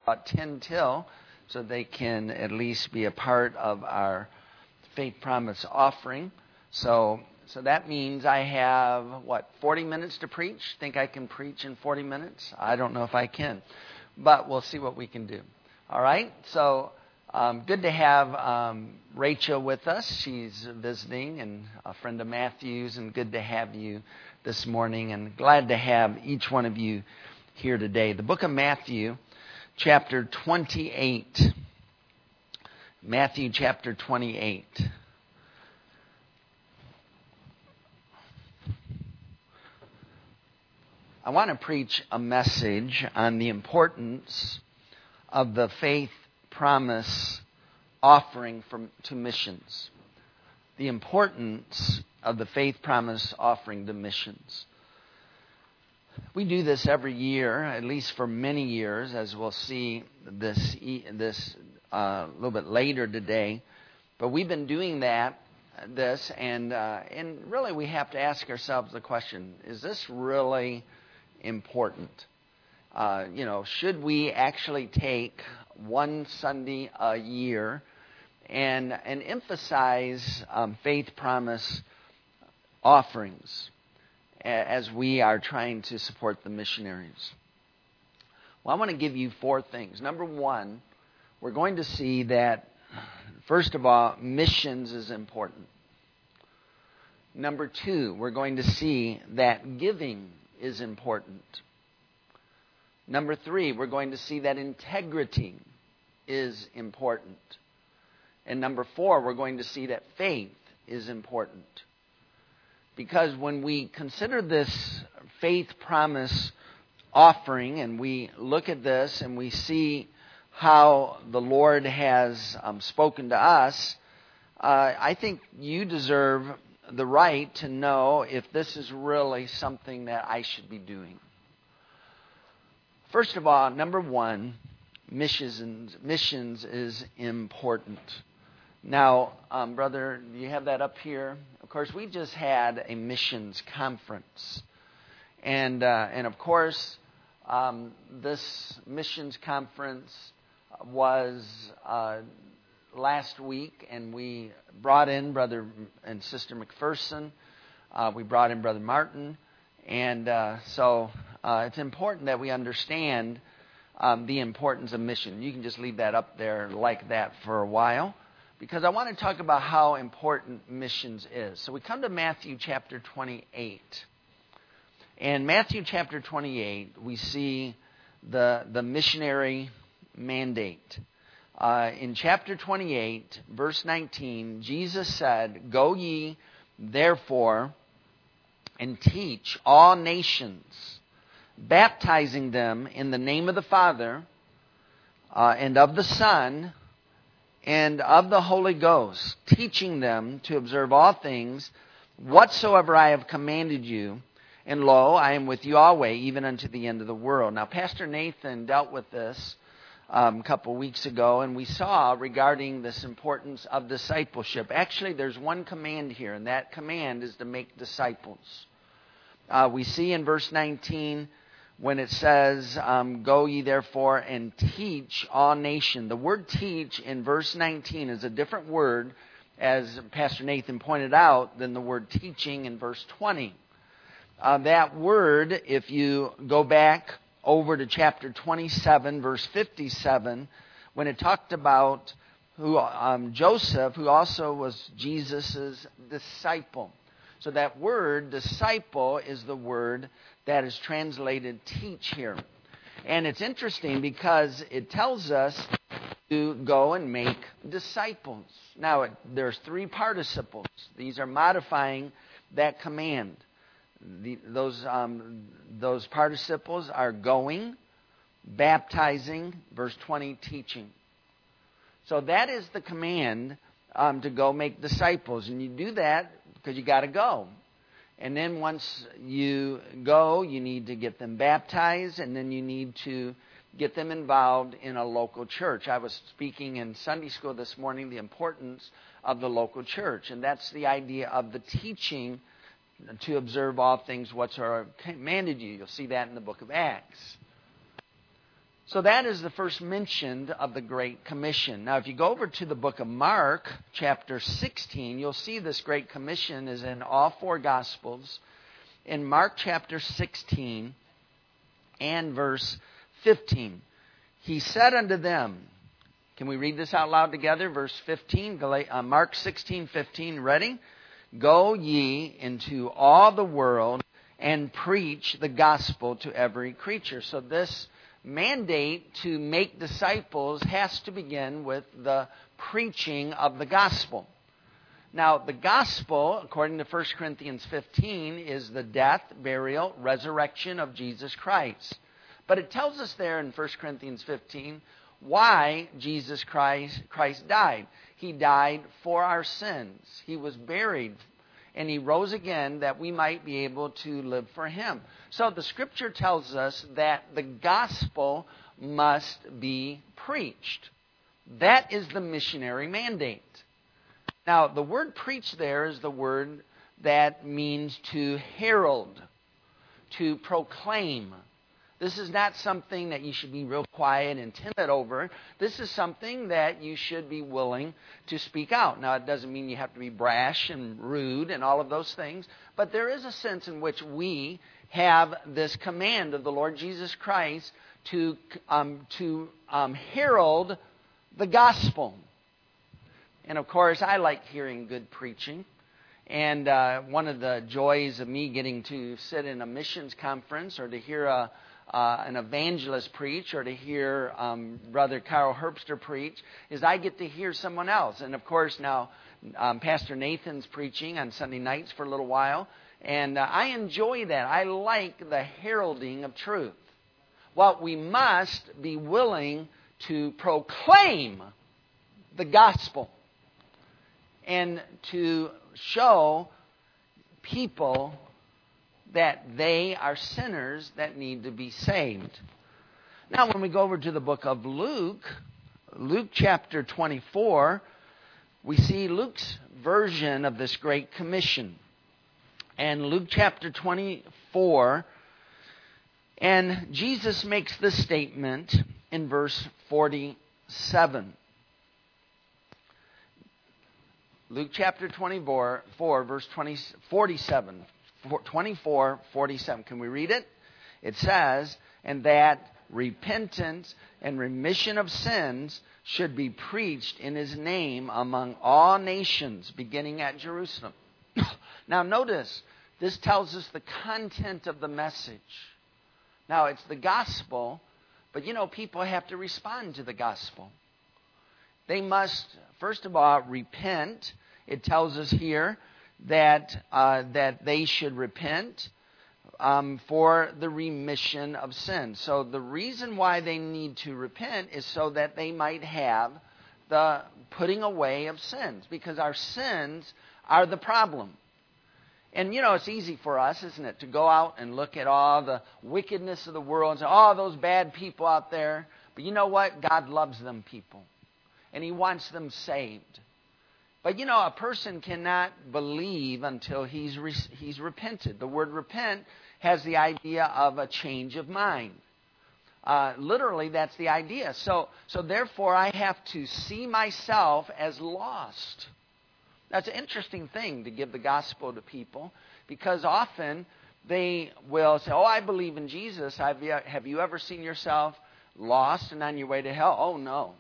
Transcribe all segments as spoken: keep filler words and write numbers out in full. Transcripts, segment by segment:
about ten till, so they can at least be a part of our Faith Promise offering. So so that means I have, what, forty minutes to preach? Think I can preach in forty minutes? I don't know if I can, but we'll see what we can do. All right? So um, good to have um, Rachel with us. She's visiting, and a friend of Matthew's, and good to have you this morning, and glad to have each one of you here today. The book of Matthew, chapter twenty-eight. Matthew chapter twenty-eight. I want to preach a message on the importance of the faith promise offering from, to missions. The importance of the faith promise offering to missions. We do this every year, at least for many years, as we'll see this this uh, a little bit later today. But we've been doing that, this, and uh, and really we have to ask ourselves the question: is this really important? Uh, you know, should we actually take one Sunday a year and and emphasize um, faith promise offerings as we are trying to support the missionaries? Well, I want to give you four things. Number one, we're going to see that, first of all, missions is important. Number two, we're going to see that giving is important. Number three, we're going to see that integrity is important. And number four, we're going to see that faith is important. Because when we consider this faith promise offering and we look at this and we see how the Lord has um, spoken to us, uh, I think you deserve the right to know if this is really something that I should be doing. First of all, number one, missions, missions is important. Now, um, brother, do you have that up here? Of course, we just had a missions conference. And, uh, and of course, um, this missions conference was uh, last week, and we brought in Brother and Sister McPherson. Uh, we brought in Brother Martin. And uh, so uh, it's important that we understand um, the importance of mission. You can just leave that up there like that for a while, because I want to talk about how important missions is. So we come to Matthew chapter twenty-eight. And Matthew chapter twenty-eight, we see the, the missionary mandate. Uh, in chapter twenty-eight, verse nineteen, Jesus said, "Go ye, therefore, and teach all nations, baptizing them in the name of the Father, uh, and of the Son, and of the Holy Ghost, teaching them to observe all things whatsoever I have commanded you. And lo, I am with you always, even unto the end of the world." Now, Pastor Nathan dealt with this um, a couple weeks ago, and we saw regarding this importance of discipleship. Actually, there's one command here, and that command is to make disciples. Uh, we see in verse nineteen, when it says, um, "Go ye therefore and teach all nations." The word teach in verse nineteen is a different word, as Pastor Nathan pointed out, than the word teaching in verse twenty. Uh, that word, if you go back over to chapter twenty-seven, verse fifty-seven, when it talked about who um, Joseph, who also was Jesus' disciple. So that word, disciple, is the word that is translated teach here. And it's interesting because it tells us to go and make disciples. Now, it, there's three participles. These are modifying that command. The, those, um, those participles are going, baptizing, verse twenty, teaching. So that is the command um, to go make disciples. And you do that because you got to go. And then once you go, you need to get them baptized, and then you need to get them involved in a local church. I was speaking in Sunday school this morning the importance of the local church, and that's the idea of the teaching to observe all things whatsoever commanded you. You'll see that in the book of Acts. So that is the first mention of the Great Commission. Now, if you go over to the book of Mark, chapter sixteen, you'll see this Great Commission is in all four Gospels. In Mark chapter sixteen and verse fifteen, he said unto them, can we read this out loud together? Verse fifteen, Mark sixteen fifteen, ready? Go ye into all the world and preach the gospel to every creature. So this mandate to make disciples has to begin with the preaching of the gospel. Now, the gospel, according to First Corinthians fifteen, is the death, burial, resurrection of Jesus Christ. But it tells us there in First Corinthians fifteen why Jesus Christ, Christ died. He died for our sins. He was buried, and He rose again that we might be able to live for Him. So the Scripture tells us that the gospel must be preached. That is the missionary mandate. Now, the word preach there is the word that means to herald, to proclaim. This is not something that you should be real quiet and timid over. This is something that you should be willing to speak out. Now, it doesn't mean you have to be brash and rude and all of those things, but there is a sense in which we have this command of the Lord Jesus Christ to um, to um, herald the gospel. And of course, I like hearing good preaching. And uh, one of the joys of me getting to sit in a missions conference or to hear a Uh, an evangelist preach or to hear um, Brother Carl Herbster preach is I get to hear someone else. And of course now um, Pastor Nathan's preaching on Sunday nights for a little while. And uh, I enjoy that. I like the heralding of truth. Well, we must be willing to proclaim the gospel and to show people that they are sinners that need to be saved. Now, when we go over to the book of Luke, Luke chapter twenty-four, we see Luke's version of this Great Commission. And Luke chapter twenty-four, and Jesus makes this statement in verse forty-seven. Luke chapter twenty-four, verse twenty, forty-seven. twenty-four, forty-seven. Can we read it? It says, and that repentance and remission of sins should be preached in His name among all nations, beginning at Jerusalem. Now notice, this tells us the content of the message. Now it's the gospel, but you know, people have to respond to the gospel. They must, first of all, repent. It tells us here that uh, that they should repent um, for the remission of sins. So the reason why they need to repent is so that they might have the putting away of sins, because our sins are the problem. And you know, it's easy for us, isn't it, to go out and look at all the wickedness of the world and say, oh, those bad people out there. But you know what? God loves them people, and He wants them saved. But you know, a person cannot believe until he's re- he's repented. The word repent has the idea of a change of mind. Uh, literally, that's the idea. So, so therefore, I have to see myself as lost. That's an interesting thing to give the gospel to people, because often they will say, oh, I believe in Jesus. Have you, have you ever seen yourself lost and on your way to hell? Oh, no.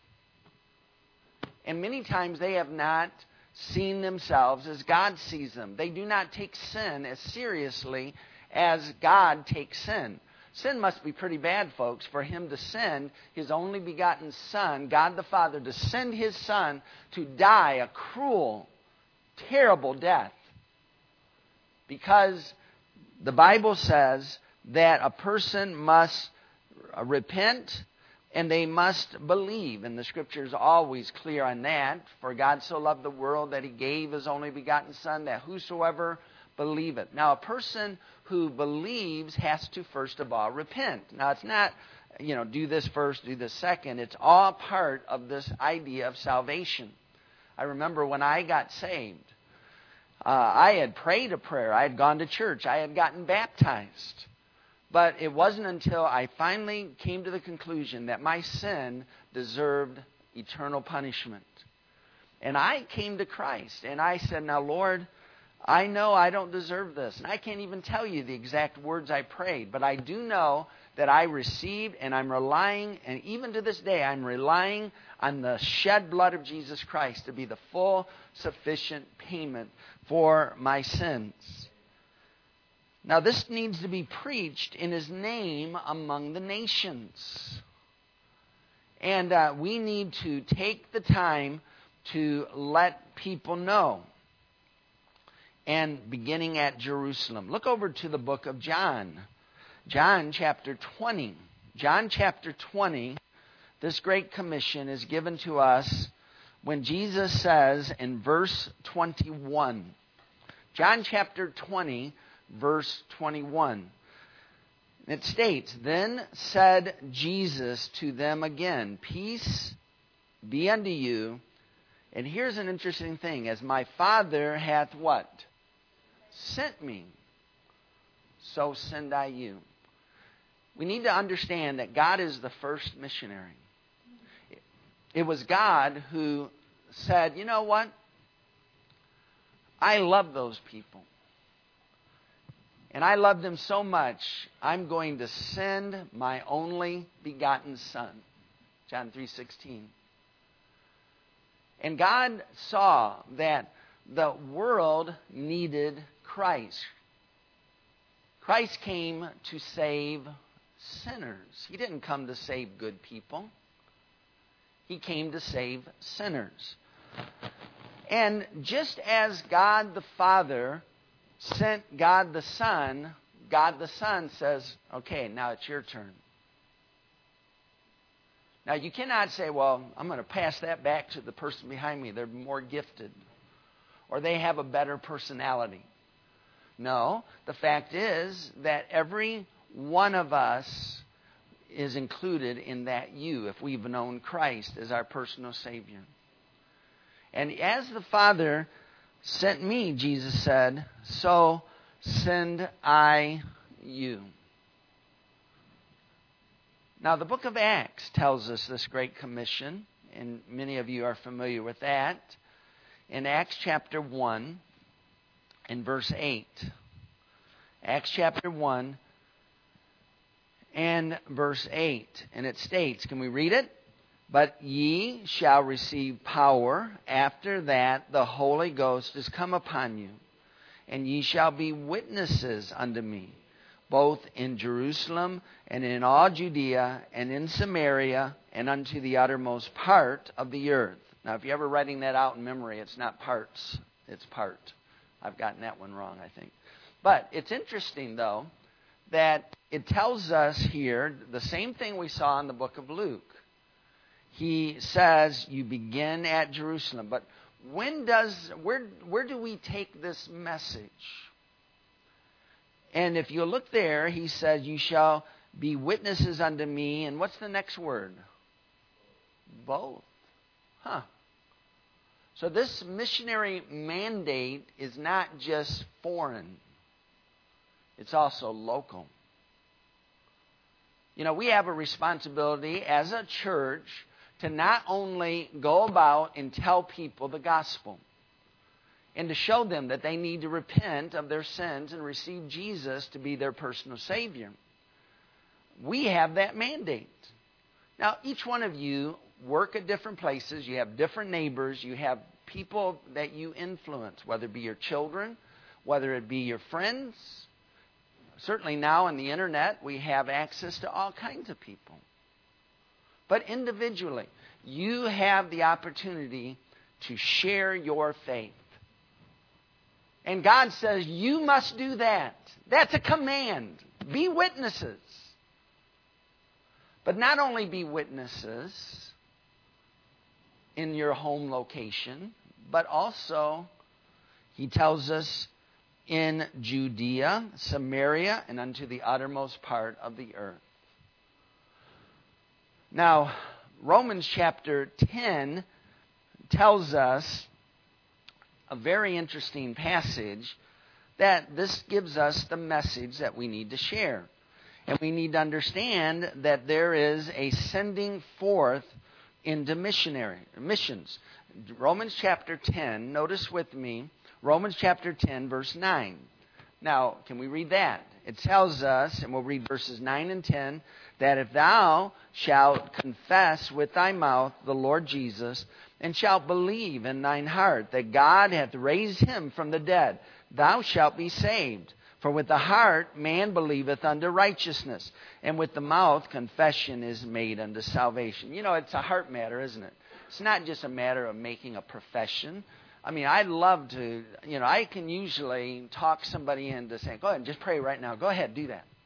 And many times they have not seen themselves as God sees them. They do not take sin as seriously as God takes sin. Sin must be pretty bad, folks, for Him to send His only begotten Son, God the Father, to send His Son to die a cruel, terrible death. Because the Bible says that a person must repent and they must believe. And the Scripture is always clear on that. For God so loved the world that He gave His only begotten Son, that whosoever believeth. Now, a person who believes has to first of all repent. Now, it's not, you know, do this first, do this second. It's all part of this idea of salvation. I remember when I got saved, uh, I had prayed a prayer. I had gone to church. I had gotten baptized. But it wasn't until I finally came to the conclusion that my sin deserved eternal punishment. And I came to Christ and I said, now, Lord, I know I don't deserve this. And I can't even tell you the exact words I prayed. But I do know that I received, and I'm relying, and even to this day, I'm relying on the shed blood of Jesus Christ to be the full, sufficient payment for my sins. Now, this needs to be preached in His name among the nations. And uh, we need to take the time to let people know. And beginning at Jerusalem. Look over to the book of John. John chapter twenty. John chapter twenty, this Great Commission is given to us when Jesus says in verse twenty-one. John chapter twenty, verse twenty-one. It states, Then said Jesus to them again, Peace be unto you. And here's an interesting thing. As my Father hath what? Sent me, so send I you. We need to understand that God is the first missionary. It was God who said, you know what? I love those people. And I love them so much, I'm going to send my only begotten Son. John three sixteen. And God saw that the world needed Christ. Christ came to save sinners. He didn't come to save good people. He came to save sinners. And just as God the Father sent God the Son, God the Son says, okay, now it's your turn. Now, you cannot say, well, I'm going to pass that back to the person behind me. They're more gifted. Or they have a better personality. No, the fact is that every one of us is included in that you, if we've known Christ as our personal Savior. And as the Father sent me, Jesus said, so send I you. Now, the book of Acts tells us this Great Commission, and many of you are familiar with that. In Acts chapter one, in verse eight. Acts chapter one and verse eight. And it states, can we read it? But ye shall receive power. After that the Holy Ghost is come upon you. And ye shall be witnesses unto me, both in Jerusalem and in all Judea and in Samaria and unto the uttermost part of the earth. Now, if you're ever writing that out in memory, it's not parts, it's part. I've gotten that one wrong, I think. But it's interesting, though, that it tells us here the same thing we saw in the book of Luke. He says you begin at Jerusalem. But when does where where do we take this message? And if you look there, he says, you shall be witnesses unto me. And what's the next word? Both. Huh. So this missionary mandate is not just foreign. It's also local. You know, we have a responsibility as a church to not only go about and tell people the gospel and to show them that they need to repent of their sins and receive Jesus to be their personal Savior. We have that mandate. Now, each one of you work at different places. You have different neighbors. You have people that you influence, whether it be your children, whether it be your friends. Certainly now on the internet, we have access to all kinds of people. But individually, you have the opportunity to share your faith. And God says, you must do that. That's a command. Be witnesses. But not only be witnesses in your home location, but also, he tells us, in Judea, Samaria, and unto the uttermost part of the earth. Now, Romans chapter ten tells us a very interesting passage that this gives us the message that we need to share. And we need to understand that there is a sending forth into missionary missions. Romans chapter ten, notice with me, Romans chapter ten, verse nine. Now, can we read that? It tells us, and we'll read verses nine and ten, that if thou shalt confess with thy mouth the Lord Jesus, and shalt believe in thine heart that God hath raised him from the dead, thou shalt be saved. For with the heart man believeth unto righteousness, and with the mouth confession is made unto salvation. You know, it's a heart matter, isn't it? It's not just a matter of making a profession. I mean, I love to, you know, I can usually talk somebody into saying, go ahead and just pray right now. Go ahead, do that.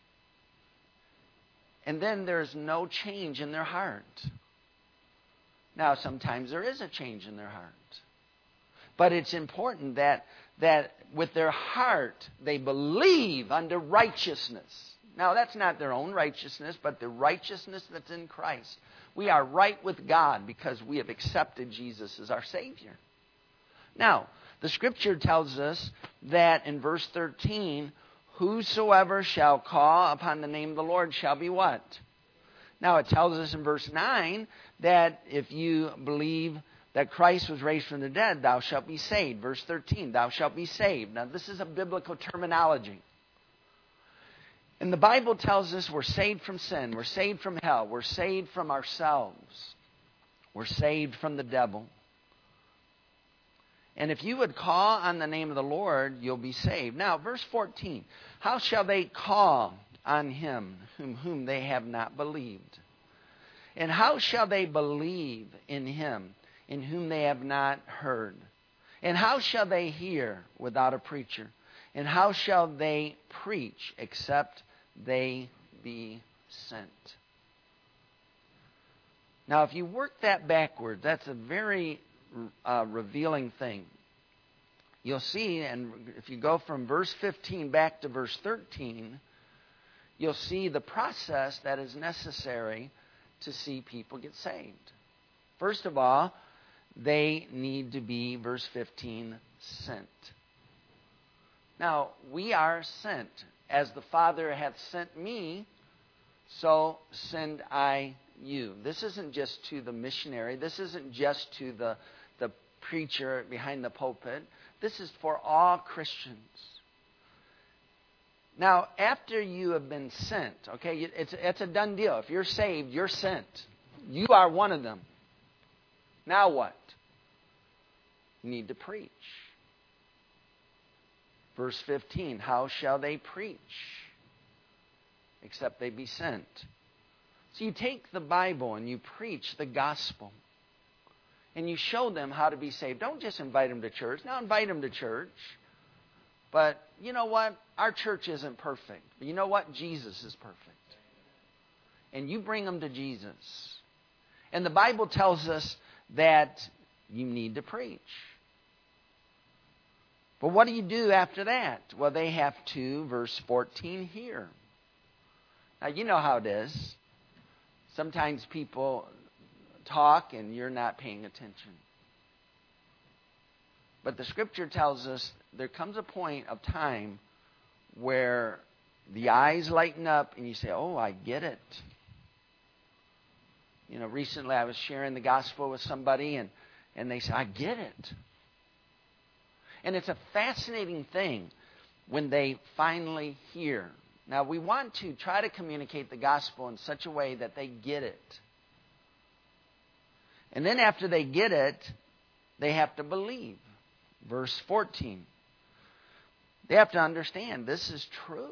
And then there's no change in their heart. Now, sometimes there is a change in their heart. But it's important that that with their heart they believe unto righteousness. Now, that's not their own righteousness, but the righteousness that's in Christ. We are right with God because we have accepted Jesus as our Savior. Now, the Scripture tells us that in verse thirteen, whosoever shall call upon the name of the Lord shall be what? Now, it tells us in verse nine that if you believe that Christ was raised from the dead, thou shalt be saved. Verse thirteen, thou shalt be saved. Now, this is a biblical terminology. And the Bible tells us we're saved from sin. We're saved from hell. We're saved from ourselves. We're saved from the devil. And if you would call on the name of the Lord, you'll be saved. Now, verse fourteen, how shall they call on him whom, whom they have not believed? And how shall they believe in him in whom they have not heard? And how shall they hear without a preacher? And how shall they preach except they be sent? Now, if you work that backward, that's a very uh, revealing thing. You'll see, and if you go from verse fifteen back to verse thirteen, you'll see the process that is necessary to see people get saved. First of all, they need to be, verse fifteen, sent. Now, we are sent. As the Father hath sent me, so send I you. This isn't just to the missionary. This isn't just to the, the preacher behind the pulpit. This is for all Christians. Now, after you have been sent, okay, it's, it's a done deal. If you're saved, you're sent. You are one of them. Now what? You need to preach. Verse fifteen, how shall they preach except they be sent? So you take the Bible and you preach the gospel. And you show them how to be saved. Don't just invite them to church. Now invite them to church. But you know what? Our church isn't perfect. But you know what? Jesus is perfect. And you bring them to Jesus. And the Bible tells us that you need to preach. But what do you do after that? Well, they have to, verse fourteen, hear. Now, you know how it is. Sometimes people talk and you're not paying attention. But the Scripture tells us there comes a point of time where the eyes lighten up and you say, oh, I get it. You know, recently I was sharing the gospel with somebody and, and they said, I get it. And it's a fascinating thing when they finally hear. Now, we want to try to communicate the gospel in such a way that they get it. And then after they get it, they have to believe. Verse fourteen. They have to understand this is true.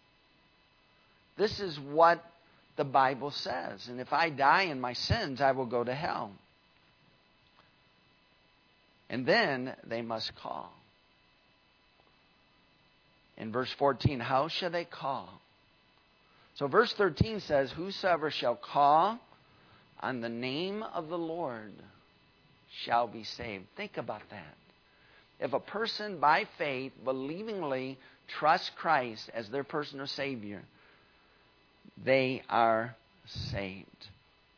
This is what the Bible says. And if I die in my sins, I will go to hell. And then they must call. In verse fourteen, how shall they call? So verse thirteen says, whosoever shall call on the name of the Lord shall be saved. Think about that. If a person by faith believingly trusts Christ as their personal Savior, they are saved.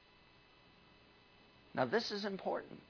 Now this is important.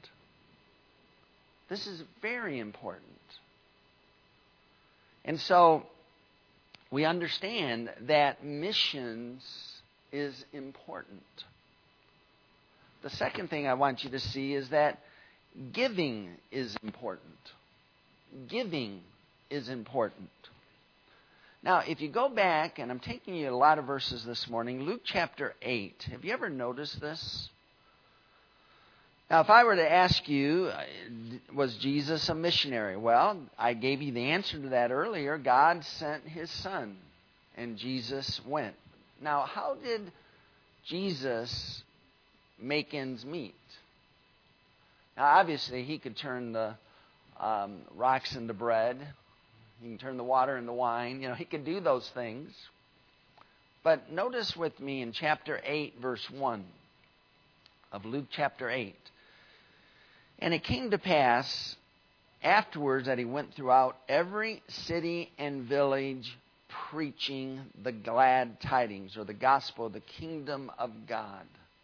This is very important. And so, we understand that missions is important. The second thing I want you to see is that giving is important. Giving is important. Now, if you go back, and I'm taking you a lot of verses this morning, Luke chapter eight. Have you ever noticed this? Now, if I were to ask you, was Jesus a missionary? Well, I gave you the answer to that earlier. God sent his son, and Jesus went. Now, how did Jesus make ends meet? Now, obviously, he could turn the um, rocks into bread. He can turn the water into wine. You know, he could do those things. But notice with me in chapter eight, verse one of Luke chapter eight. And it came to pass afterwards that he went throughout every city and village preaching the glad tidings, or the gospel of the kingdom of God.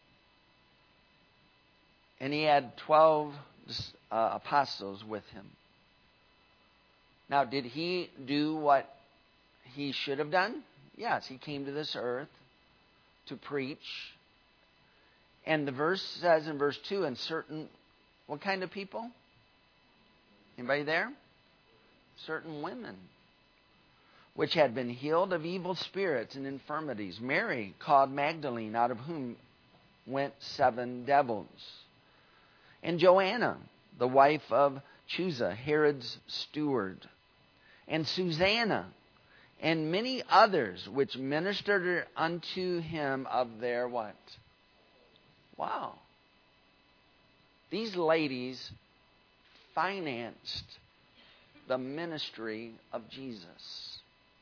And he had twelve uh, apostles with him. Now, did he do what he should have done? Yes, he came to this earth to preach. And the verse says in verse two, and certain, what kind of people? Anybody there? Certain women, which had been healed of evil spirits and infirmities. Mary, called Magdalene, out of whom went seven devils. And Joanna, the wife of Chuza, Herod's steward. And Susanna, and many others, which ministered unto him of their what? Wow. These ladies financed the ministry of Jesus.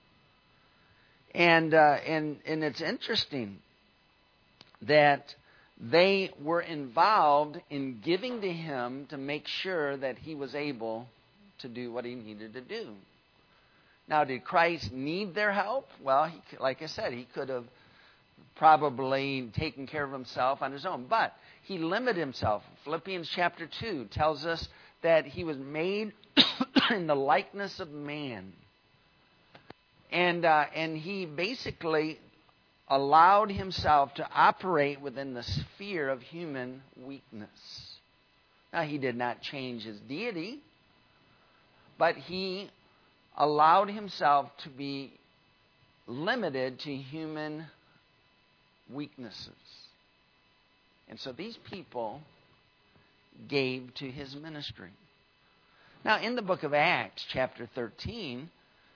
And, uh, and, and it's interesting that they were involved in giving to him to make sure that he was able to do what he needed to do. Now, did Christ need their help? Well, he, like I said, he could have probably taken care of himself on his own. But he limited himself. Philippians chapter two tells us that he was made in the likeness of man. And, uh, and he basically allowed himself to operate within the sphere of human weakness. Now, he did not change his deity, but he allowed himself to be limited to human weaknesses. And so these people gave to his ministry. Now, in the book of Acts, chapter thirteen,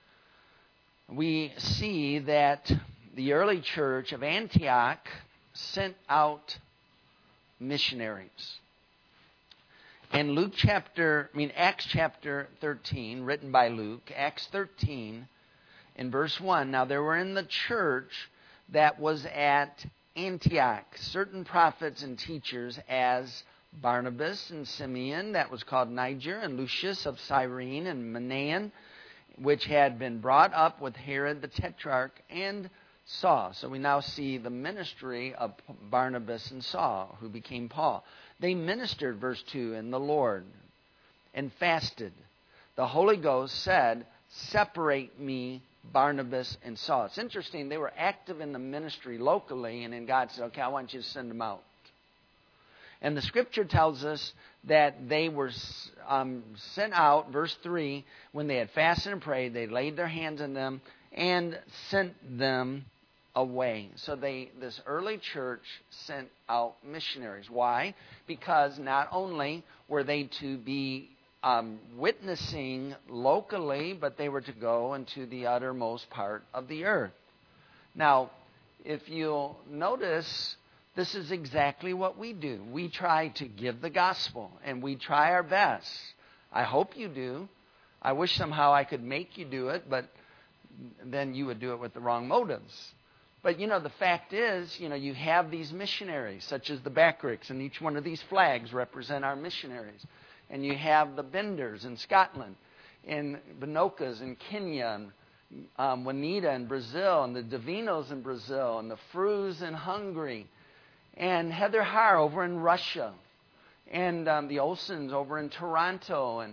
we see that the early church of Antioch sent out missionaries. In Luke chapter, I mean Acts chapter thirteen, written by Luke, Acts thirteen, in verse one, now there were in the church that was at Antioch certain prophets and teachers, as Barnabas and Simeon, that was called Niger, and Lucius of Cyrene, and Manaen, which had been brought up with Herod the Tetrarch, and Saul. So we now see the ministry of Barnabas and Saul, who became Paul. They ministered, verse two, in the Lord, and fasted. The Holy Ghost said, separate me, Barnabas and Saul. It's interesting, they were active in the ministry locally, and then God said, okay, I want you to send them out. And the scripture tells us that they were um, sent out, verse three, when they had fasted and prayed, they laid their hands on them and sent them away. So they, this early church sent out missionaries. Why? Because not only were they to be um, witnessing locally, but they were to go into the uttermost part of the earth. Now, if you'll notice, this is exactly what we do. We try to give the gospel, and we try our best. I hope you do. I wish somehow I could make you do it, but then you would do it with the wrong motives. But, you know, the fact is, you know, you have these missionaries, such as the Backricks, and each one of these flags represent our missionaries. And you have the Benders in Scotland, and Binokas in Kenya, and um, Juanita in Brazil, and the Davinos in Brazil, and the Frus in Hungary, and Heather Har over in Russia, and um, the Olsons over in Toronto, and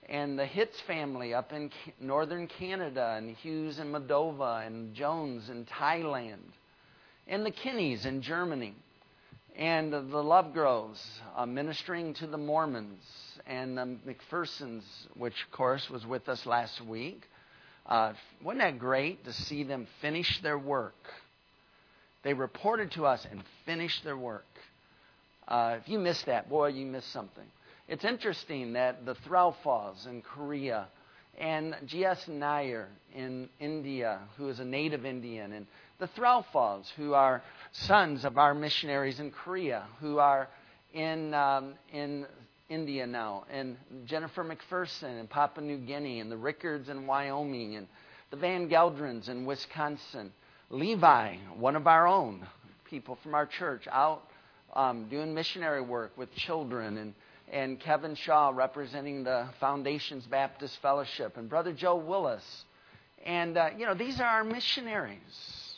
and the Hitz family up in northern Canada, and Hughes in Moldova, and Jones in Thailand, and the Kinneys in Germany, and the Lovegroves uh, ministering to the Mormons, and the McPhersons, which, of course, was with us last week. Uh, wasn't that great to see them finish their work? They reported to us and finished their work. Uh, if you missed that, boy, you missed something. It's interesting that the Threlfalls in Korea and G S Nair in India, who is a native Indian, and the Threlfalls, who are sons of our missionaries in Korea, who are in um, in India now, and Jennifer McPherson in Papua New Guinea, and the Rickards in Wyoming, and the Van Geldrens in Wisconsin, Levi, one of our own people from our church, out um, doing missionary work with children, and and Kevin Shaw representing the Foundations Baptist Fellowship, and Brother Joe Willis. And, uh, you know, these are our missionaries.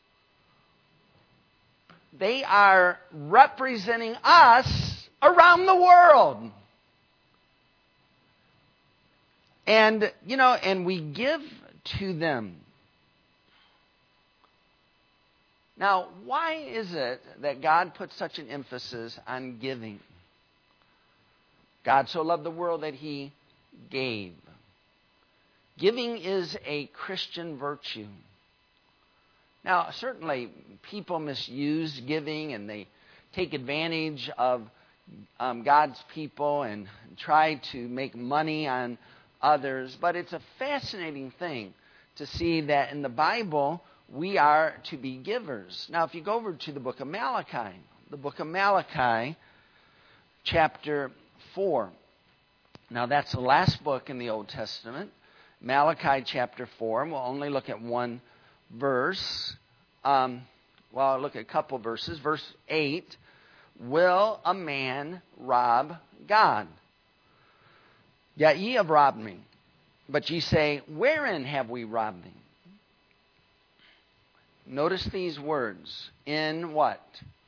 They are representing us around the world. And, you know, and we give to them. Now, why is it that God puts such an emphasis on giving? God so loved the world that He gave. Giving is a Christian virtue. Now, certainly people misuse giving and they take advantage of um, God's people and try to make money on others. But it's a fascinating thing to see that in the Bible we are to be givers. Now, if you go over to the book of Malachi, the book of Malachi, chapter four. Now, that's the last book in the Old Testament. Malachi chapter four. And we'll only look at one verse. Um, well, I'll look at a couple verses. Verse eight. Will a man rob God? Yet ye have robbed me. But ye say, wherein have we robbed thee? Notice these words. In what?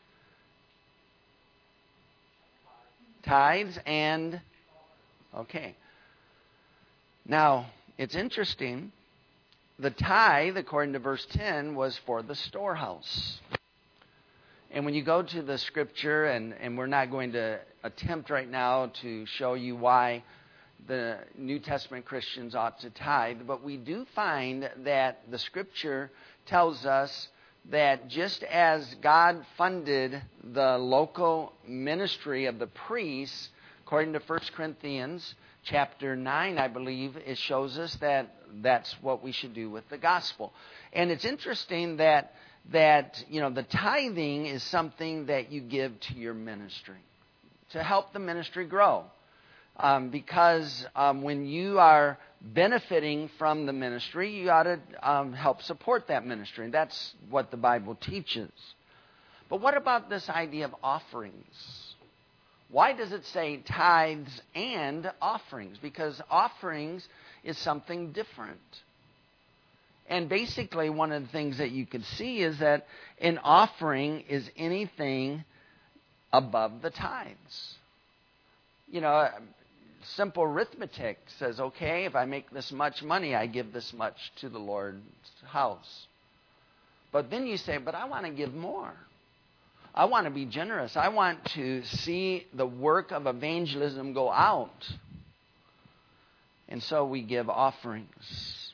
Tithes and, okay. Now, it's interesting. The tithe, according to verse ten, was for the storehouse. And when you go to the scripture, and, and we're not going to attempt right now to show you why the New Testament Christians ought to tithe, but we do find that the scripture tells us that just as God funded the local ministry of the priests, according to First Corinthians chapter nine, I believe, it shows us that that's what we should do with the gospel. And it's interesting that that you know the tithing is something that you give to your ministry to help the ministry grow. Um, because um, when you are benefiting from the ministry, you ought to um, help support that ministry. And that's what the Bible teaches. But what about this idea of offerings? Why does it say tithes and offerings? Because offerings is something different. And basically, one of the things that you could see is that an offering is anything above the tithes. You know, simple arithmetic says, okay, if I make this much money, I give this much to the Lord's house. But then you say, but I want to give more. I want to be generous. I want to see the work of evangelism go out. And so we give offerings.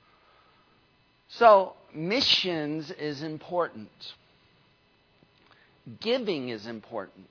So missions is important. Giving is important.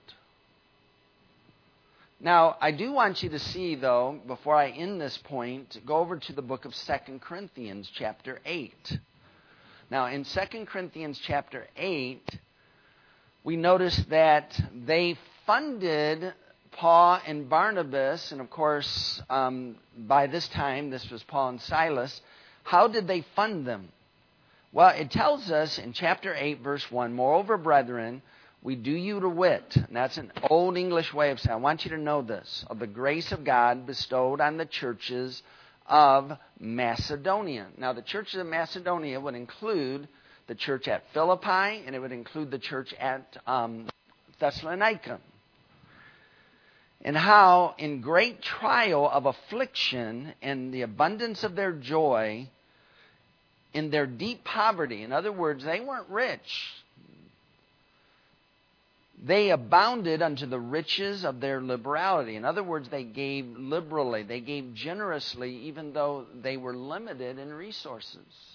Now, I do want you to see, though, before I end this point, go over to the book of Second Corinthians chapter eight. Now, in Second Corinthians chapter eight, we notice that they funded Paul and Barnabas, and of course, um, by this time, this was Paul and Silas. How did they fund them? Well, it tells us in chapter eight, verse one, moreover, brethren, we do you to wit, and that's an old English way of saying, I want you to know this, of the grace of God bestowed on the churches of Macedonia. Now, the churches of Macedonia would include the church at Philippi, and it would include the church at um, Thessalonica. And how in great trial of affliction and the abundance of their joy, in their deep poverty, in other words, they weren't rich, they abounded unto the riches of their liberality. In other words, they gave liberally, they gave generously, even though they were limited in resources.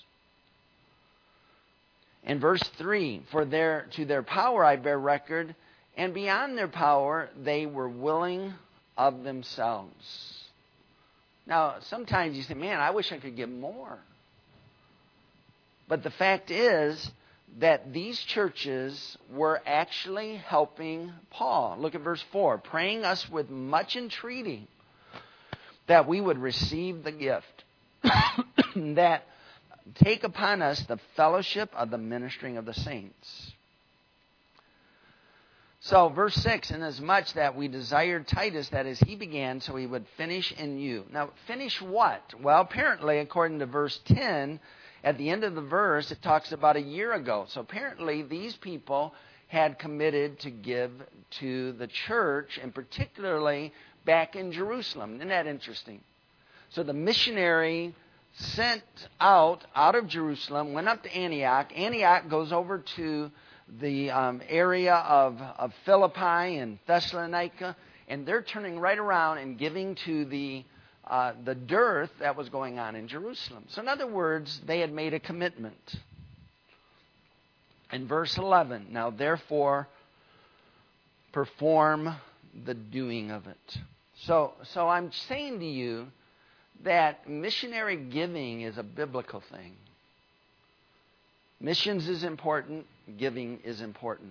In verse three, for their to their power I bear record, and beyond their power they were willing of themselves. Now, sometimes you say, man, I wish I could give more. But the fact is that these churches were actually helping Paul. Look at verse four. Praying us with much entreaty that we would receive the gift, that take upon us the fellowship of the ministering of the saints. So, verse six, inasmuch that we desired Titus, that as he began, so he would finish in you. Now, finish what? Well, apparently, according to verse ten, at the end of the verse, it talks about a year ago. So apparently, these people had committed to give to the church, and particularly back in Jerusalem. Isn't that interesting? So the missionary sent out, out of Jerusalem, went up to Antioch. Antioch goes over to the um, area of, of Philippi and Thessalonica, and they're turning right around and giving to the uh, the dearth that was going on in Jerusalem. So in other words, they had made a commitment. In verse eleven, now therefore perform the doing of it. So, so I'm saying to you that missionary giving is a biblical thing. Missions is important. Giving is important.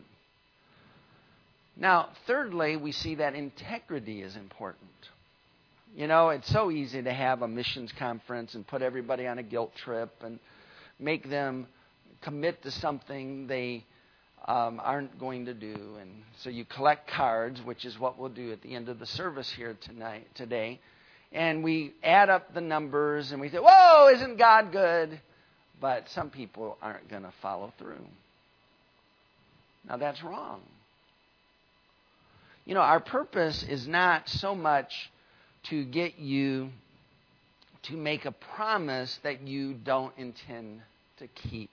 Now, thirdly, we see that integrity is important. You know, it's so easy to have a missions conference and put everybody on a guilt trip and make them commit to something they um, aren't going to do. And so you collect cards, which is what we'll do at the end of the service here tonight, today. And we add up the numbers and we say, whoa, isn't God good? But some people aren't going to follow through. Now, that's wrong. You know, our purpose is not so much to get you to make a promise that you don't intend to keep.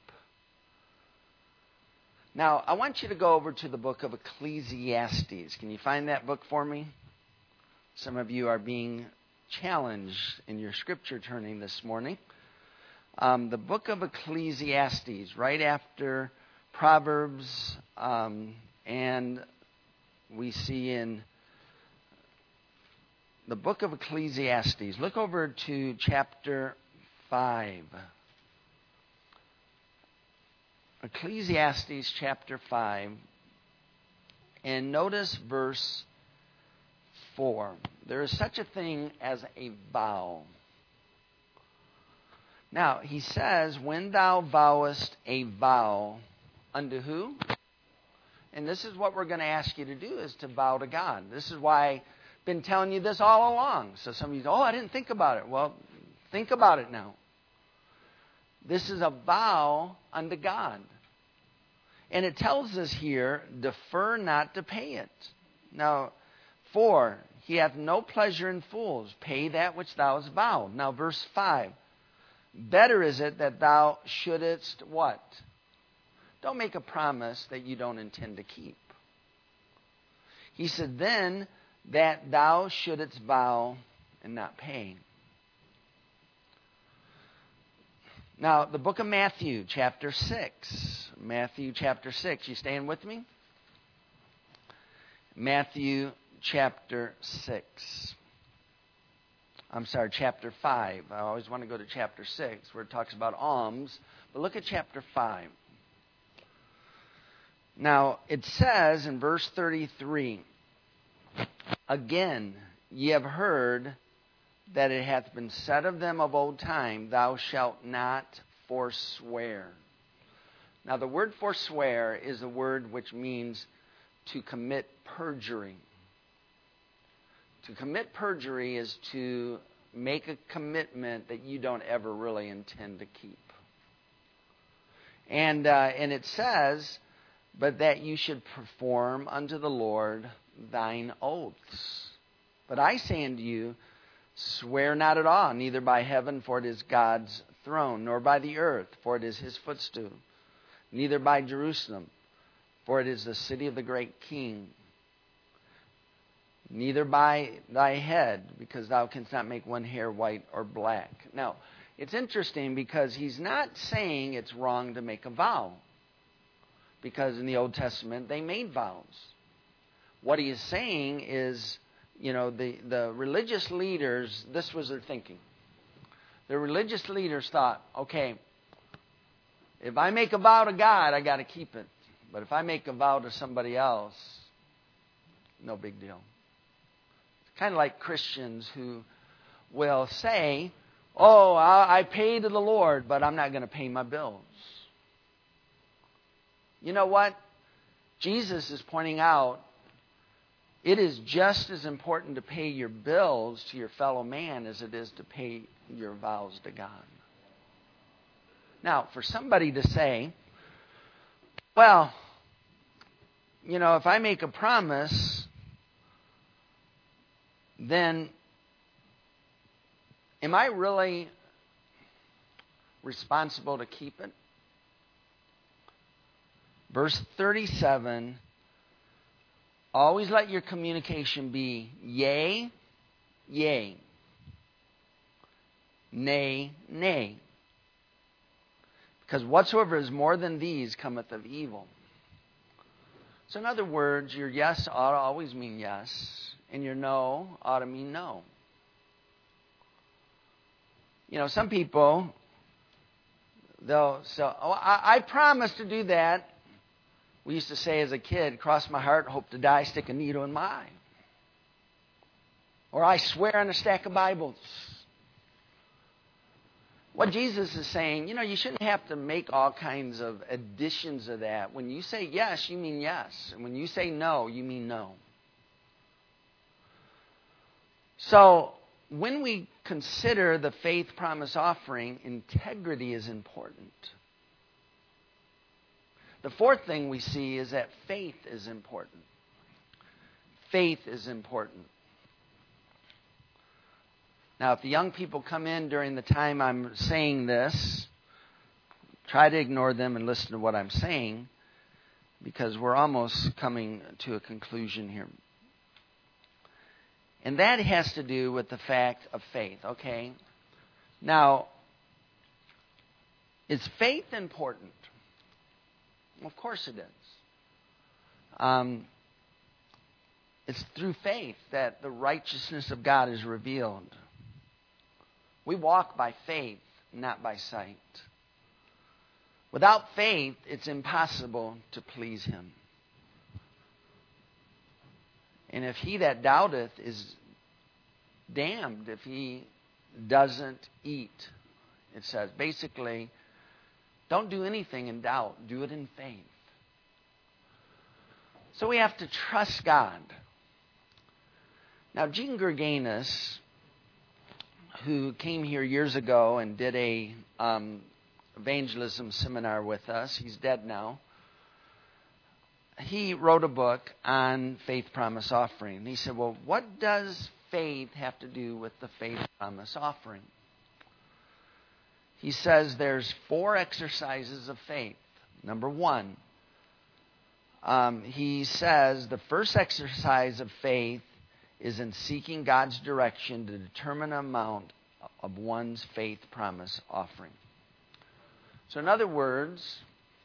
Now, I want you to go over to the book of Ecclesiastes. Can you find that book for me? Some of you are being challenged in your scripture turning this morning. Um, the book of Ecclesiastes, right after Proverbs, um, and we see in the book of Ecclesiastes. Look over to chapter five. Ecclesiastes chapter five. And notice verse four. There is such a thing as a vow. Now, he says, when thou vowest a vow unto who? And this is what we're going to ask you to do, is to vow to God. This is why I've been telling you this all along. So some of you go, oh, I didn't think about it. Well, think about it now. This is a vow unto God. And it tells us here, defer not to pay it. Now, for he hath no pleasure in fools. Pay that which thou hast vowed. Now, verse five. Better is it that thou shouldest what? Don't make a promise that you don't intend to keep. He said, then that thou shouldest vow and not pay. Now, the book of Matthew, chapter six. Matthew, chapter six. You staying with me? Matthew, chapter six. I'm sorry, chapter five. I always want to go to chapter six, where it talks about alms. But look at chapter five. Now, it says in verse thirty-three, again, ye have heard that it hath been said of them of old time, thou shalt not forswear. Now, the word forswear is a word which means to commit perjury. To commit perjury is to make a commitment that you don't ever really intend to keep. And uh, and it says, but that you should perform unto the Lord thine oaths. But I say unto you, swear not at all, neither by heaven, for it is God's throne, nor by the earth, for it is his footstool, neither by Jerusalem, for it is the city of the great King, neither by thy head, because thou canst not make one hair white or black. Now, it's interesting because he's not saying it's wrong to make a vow, because in the Old Testament they made vows. What he is saying is, you know, the, the religious leaders, this was their thinking. The religious leaders thought, okay, if I make a vow to God, I got to keep it. But if I make a vow to somebody else, no big deal. It's kind of like Christians who will say, oh, I, I pay to the Lord, but I'm not going to pay my bills. You know what? Jesus is pointing out, it is just as important to pay your bills to your fellow man as it is to pay your vows to God. Now, for somebody to say, well, you know, if I make a promise, then am I really responsible to keep it? Verse thirty-seven, always let your communication be yea, yea, nay, nay. Because whatsoever is more than these cometh of evil. So in other words, your yes ought to always mean yes, and your no ought to mean no. You know, some people, they'll say, oh, I, I promise to do that. We used to say as a kid, cross my heart, hope to die, stick a needle in my eye. Or I swear on a stack of Bibles. What Jesus is saying, you know, you shouldn't have to make all kinds of additions of that. When you say yes, you mean yes. And when you say no, you mean no. So, when we consider the faith promise offering, integrity is important. The fourth thing we see is that faith is important. Faith is important. Now, if the young people come in during the time I'm saying this, try to ignore them and listen to what I'm saying, because we're almost coming to a conclusion here. And that has to do with the fact of faith, okay? Now, is faith important? Of course it is. Um, it's through faith that the righteousness of God is revealed. We walk by faith, not by sight. Without faith, it's impossible to please Him. And if he that doubteth is damned if he doesn't eat, it says. Basically, don't do anything in doubt. Do it in faith. So we have to trust God. Now, Gene Gerganis, who came here years ago and did a um, evangelism seminar with us, he's dead now. He wrote a book on faith promise offering. He said, well, what does faith have to do with the faith promise offering? He says there's four exercises of faith. Number one, um, he says the first exercise of faith is in seeking God's direction to determine an amount of one's faith promise offering. So in other words,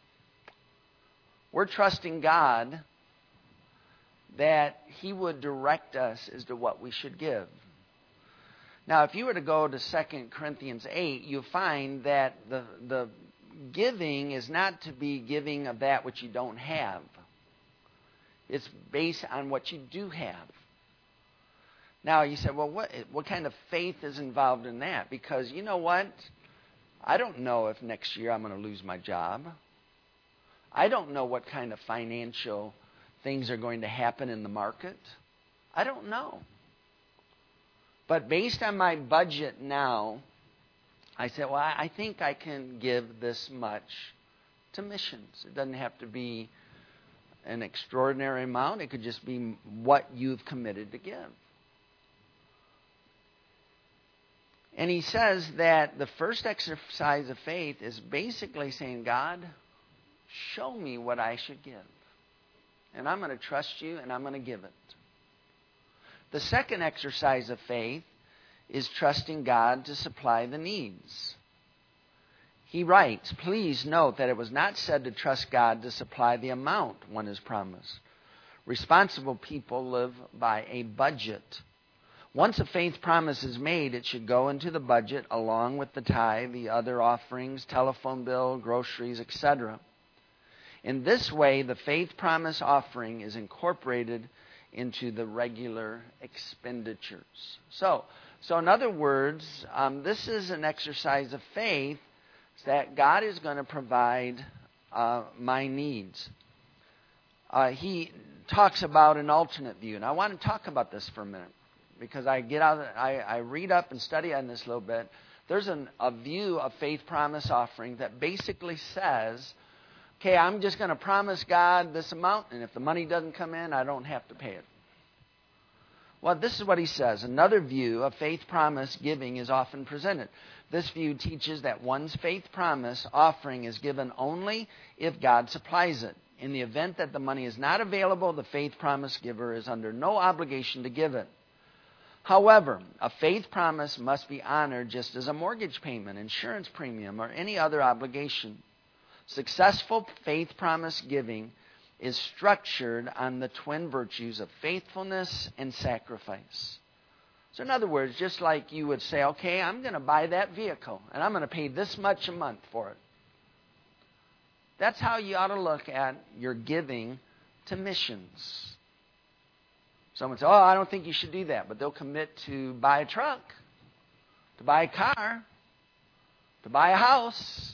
we're trusting God that He would direct us as to what we should give. Now, if you were to go to Second Corinthians eight, you'll find that the, the giving is not to be giving of that which you don't have. It's based on what you do have. Now, you said, well, what, what kind of faith is involved in that? Because you know what? I don't know if next year I'm going to lose my job. I don't know what kind of financial things are going to happen in the market. I don't know. But based on my budget now, I said, well, I think I can give this much to missions. It doesn't have to be an extraordinary amount. It could just be what you've committed to give. And he says that the first exercise of faith is basically saying, God, show me what I should give. And I'm going to trust you, and I'm going to give it. The second exercise of faith is trusting God to supply the needs. He writes, please note that it was not said to trust God to supply the amount one is promised. Responsible people live by a budget. Once a faith promise is made, it should go into the budget along with the tithe, the other offerings, telephone bill, groceries, et cetera. In this way, the faith promise offering is incorporated into the regular expenditures. So, so in other words, um, this is an exercise of faith that God is going to provide uh, my needs. Uh, he talks about an alternate view, and I want to talk about this for a minute because I get out, I, I read up and study on this a little bit. There's an, a view of faith promise offering that basically says, okay, I'm just going to promise God this amount, and if the money doesn't come in, I don't have to pay it. Well, this is what he says. Another view of faith promise giving is often presented. This view teaches that one's faith promise offering is given only if God supplies it. In the event that the money is not available, the faith promise giver is under no obligation to give it. However, a faith promise must be honored just as a mortgage payment, insurance premium, or any other obligation. Successful faith promise giving is structured on the twin virtues of faithfulness and sacrifice. So in other words, just like you would say, okay, I'm going to buy that vehicle, and I'm going to pay this much a month for it. That's how you ought to look at your giving to missions. Someone says, oh, I don't think you should do that. But they'll commit to buy a truck, to buy a car, to buy a house.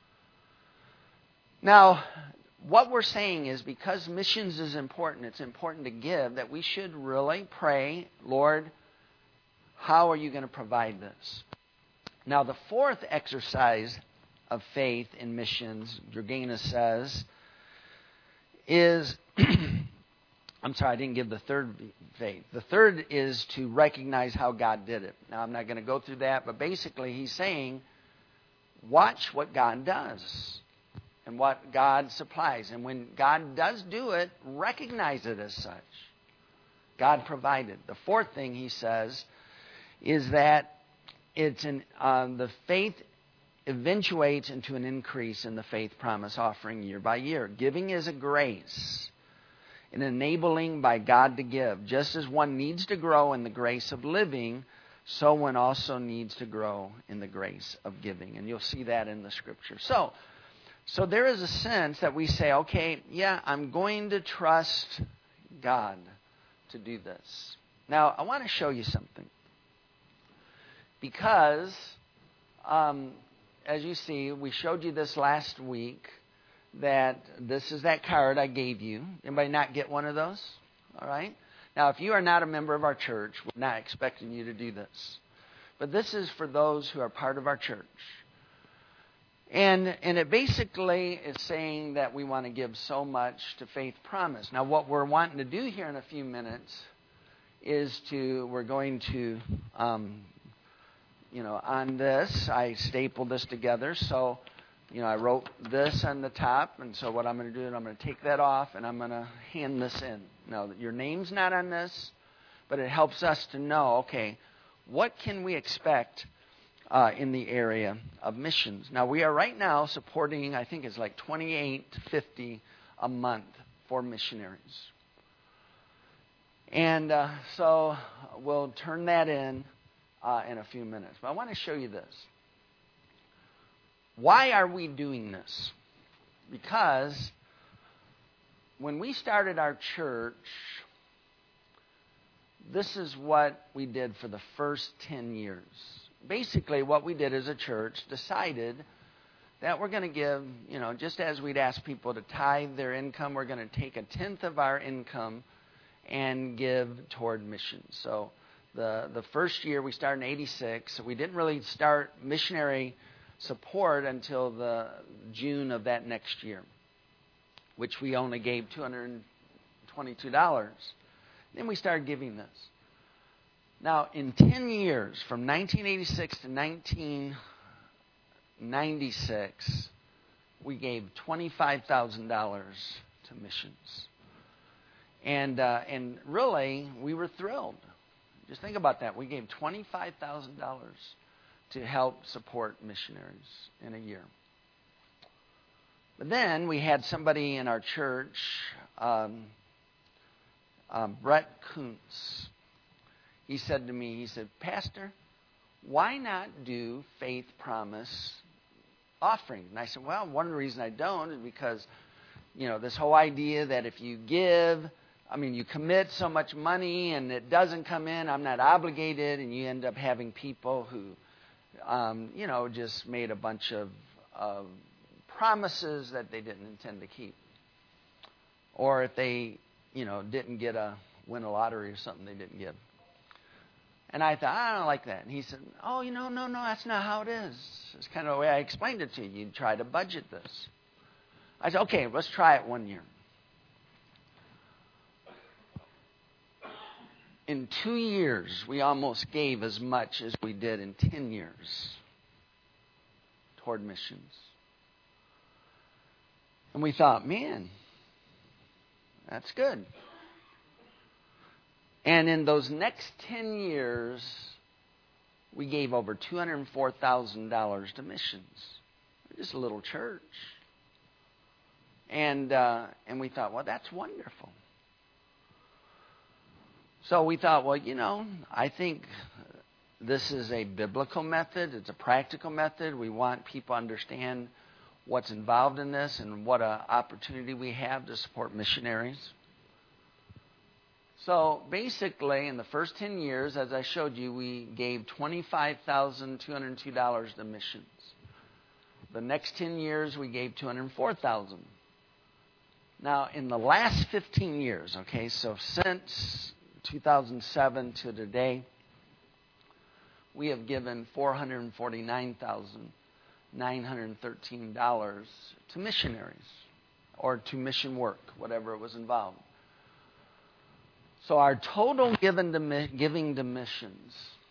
Now, what we're saying is because missions is important, it's important to give, that we should really pray, Lord, how are you going to provide this? Now, the fourth exercise of faith in missions, Gergena says, is, I'm sorry, I didn't give the third faith. The third is to recognize how God did it. Now, I'm not going to go through that, but basically he's saying, watch what God does and what God supplies. And when God does do it, recognize it as such. God provided. The fourth thing he says is that it's an, uh, the faith eventuates into an increase in the faith promise offering year by year. Giving is a grace, an enabling by God to give. Just as one needs to grow in the grace of living, so one also needs to grow in the grace of giving. And you'll see that in the scripture. So, so there is a sense that we say, okay, yeah, I'm going to trust God to do this. Now, I want to show you something. Because, um, as you see, we showed you this last week, that this is that card I gave you. Anybody not get one of those? All right. Now, if you are not a member of our church, we're not expecting you to do this. But this is for those who are part of our church. And, and it basically is saying that we want to give so much to Faith Promise. Now, what we're wanting to do here in a few minutes is to, we're going to... Um, You know, on this, I stapled this together. So, you know, I wrote this on the top. And so what I'm going to do is I'm going to take that off and I'm going to hand this in. Now, your name's not on this, but it helps us to know, okay, what can we expect uh, in the area of missions? Now, we are right now supporting, I think it's like twenty-eight to fifty a month for missionaries. And uh, so we'll turn that in. Uh, in a few minutes. But I want to show you this. Why are we doing this? Because when we started our church, this is what we did for the first ten years. Basically, what we did as a church decided that we're going to give, you know, just as we'd ask people to tithe their income, we're going to take a tenth of our income and give toward missions. So The the first year we started in eighty-six. So we didn't really start missionary support until the June of that next year, which we only gave two hundred twenty-two dollars. Then we started giving this. Now, in ten years, from nineteen eighty-six to nineteen ninety-six, we gave twenty-five thousand dollars to missions. And uh, and really, we were thrilled. Just think about that. We gave twenty-five thousand dollars to help support missionaries in a year. But then we had somebody in our church, um, um, Brett Kuntz. He said to me, he said, Pastor, why not do faith promise offerings? And I said, well, one reason I don't is because, you know, this whole idea that if you give, I mean, you commit so much money and it doesn't come in, I'm not obligated, and you end up having people who, um, you know, just made a bunch of, of promises that they didn't intend to keep. Or if they, you know, didn't get a, win a lottery or something, they didn't give. And I thought, I don't like that. And he said, oh, you know, no, no, that's not how it is. It's kind of the way I explained it to you. You try to budget this. I said, okay, let's try it one year. In two years, we almost gave as much as we did in ten years toward missions. And we thought, man, that's good. And in those next ten years, we gave over two hundred four thousand dollars to missions. We're just a little church. And uh, and we thought, well, that's wonderful. So we thought, well, you know, I think this is a biblical method. It's a practical method. We want people to understand what's involved in this and what an opportunity we have to support missionaries. So basically, in the first ten years, as I showed you, we gave twenty-five thousand two hundred two dollars to missions. The next ten years, we gave two hundred four thousand dollars. Now, in the last fifteen years, okay, so since two thousand seven to today, we have given four hundred forty-nine thousand nine hundred thirteen dollars to missionaries or to mission work, whatever it was involved. So our total given to, giving to missions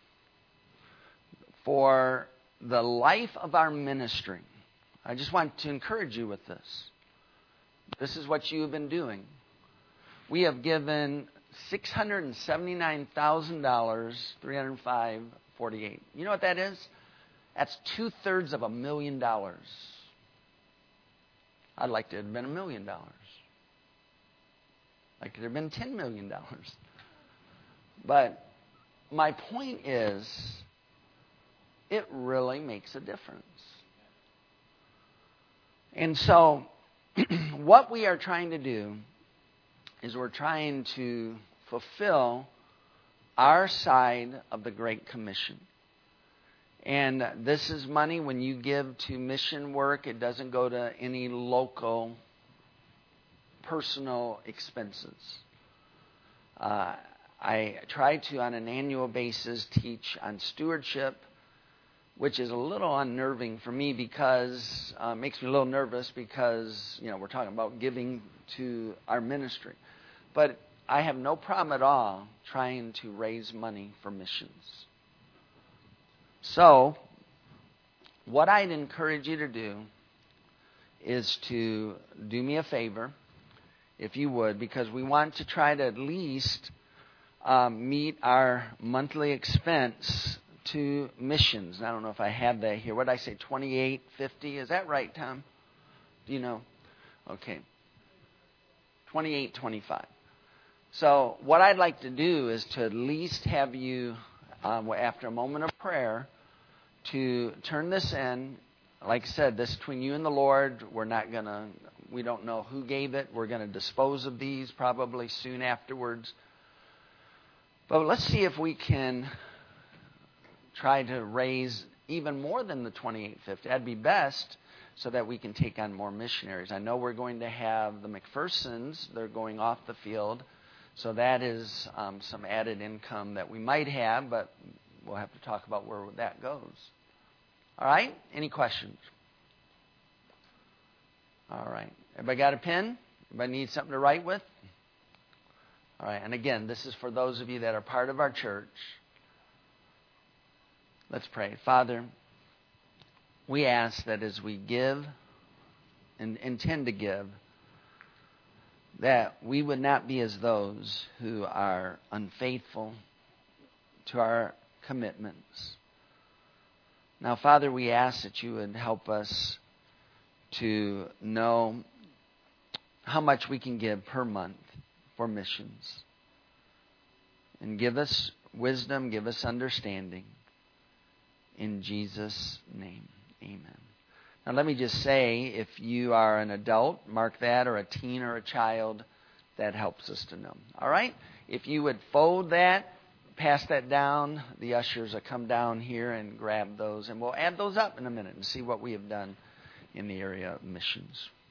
for the life of our ministry, I just want to encourage you with this. This is what you have been doing. We have given six hundred seventy-nine thousand dollars, three hundred five dollars and forty-eight cents. You know what that is? That's two-thirds of a million dollars. I'd like to have been a million dollars. Like it could have been ten million dollars. But my point is, it really makes a difference. And so, what we are trying to do is we're trying to fulfill our side of the Great Commission. And this is money when you give to mission work, it doesn't go to any local personal expenses. Uh, I try to, on an annual basis, teach on stewardship, which is a little unnerving for me because uh, it makes me a little nervous because, you know, we're talking about giving to our ministry. But I have no problem at all trying to raise money for missions. So, what I'd encourage you to do is to do me a favor, if you would, because we want to try to at least um, meet our monthly expense to missions. And I don't know if I have that here. What did I say, twenty-eight fifty? Is that right, Tom? Do you know? Okay. twenty-eight twenty-five. So what I'd like to do is to at least have you, um, after a moment of prayer, to turn this in. Like I said, this is between you and the Lord. We're not going to, we don't know who gave it. We're going to dispose of these probably soon afterwards. But let's see if we can try to raise even more than the twenty-eight fifty. That'd be best so that we can take on more missionaries. I know we're going to have the McPhersons. They're going off the field. So that is um, some added income that we might have, but we'll have to talk about where that goes. All right? Any questions? All right. Everybody got a pen? Everybody need something to write with? All right. And again, this is for those of you that are part of our church. Let's pray. Father, we ask that as we give and intend to give, that we would not be as those who are unfaithful to our commitments. Now, Father, we ask that you would help us to know how much we can give per month for missions. And give us wisdom, give us understanding. In Jesus' name, amen. Now let me just say, if you are an adult, mark that, or a teen or a child, that helps us to know. All right? If you would fold that, pass that down, the ushers will come down here and grab those, and we'll add those up in a minute and see what we have done in the area of missions.